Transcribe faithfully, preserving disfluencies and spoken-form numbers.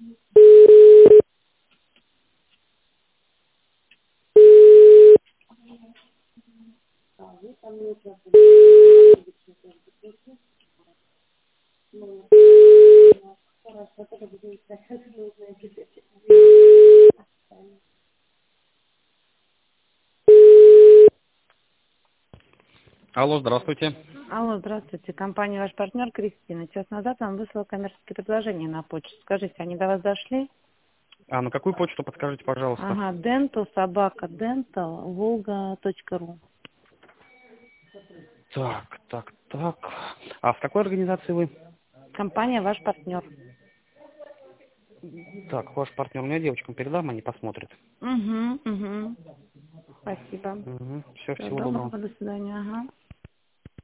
Алло, здравствуйте. Алло, здравствуйте. Компания «Ваш партнер» Кристина. Час назад вам выслала коммерческие предложения на почту. Скажите, они до вас дошли? А на какую почту подскажите, пожалуйста? Ага, dental, собака, dental, волга точка ру. Так, так, так. А в какой организации вы? Компания «Ваш партнер». Так, ваш партнер. У меня девочкам передам, они посмотрят. Угу, угу. Спасибо. Угу. Все, Всего всего доброго. доброго, до свидания. Ага.